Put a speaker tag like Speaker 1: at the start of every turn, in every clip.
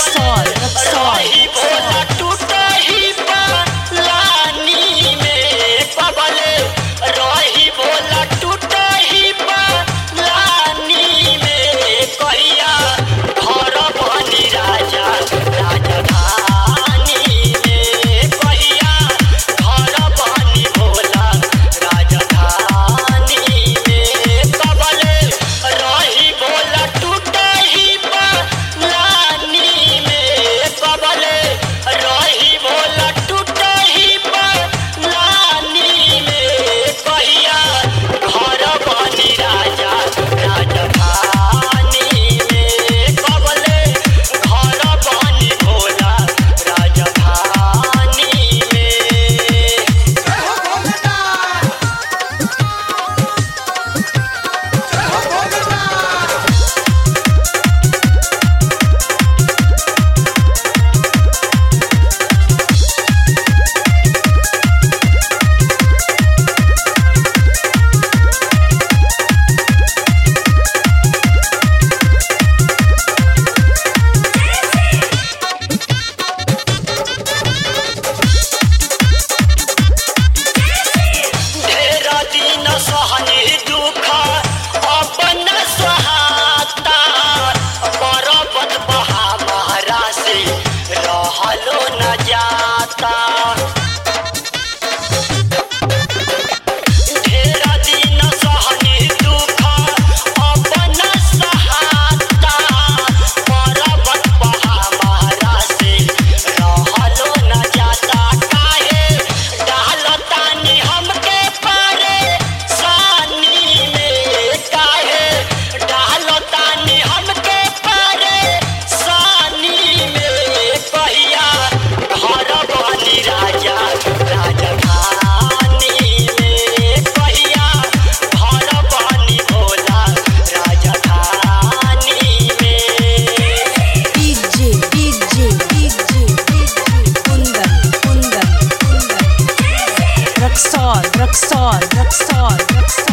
Speaker 1: रही भोला टूटही पालानी में कबले रही भोला टूटही पालानी में कहिया घर बनी राजा राजधानी में कहिया घर बनी भोला राजधानी में कबले रही भोला टूटही पालानी में कबले रही भोला टूटही पालानी में कहिया घर बनी राजा राजधानी में कबले घर बनी भोला राजधानी में। ढेर दिन सहनी दुख अपन सहाता पर्वत बहा महारा से रहलो न जाता। ढेर दिन सहनी दुख अपन सहाता पर्वत बहा महारा से रहलो न जाता। काहे डालतानी हमके परेशानी में काहे डालतानी हमके परेशानी में कहिया घर बनी राजा राजधानी में कहिया घर बनी भोला राजधानी में।
Speaker 2: DJ कुंदन रक्सौल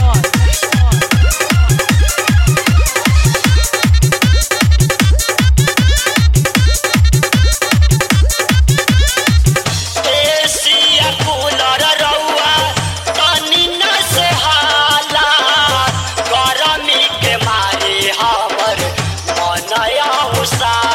Speaker 1: एसिया कूलर रउआ तनी न सोहाला गरमी के मारे हमर मनया उसा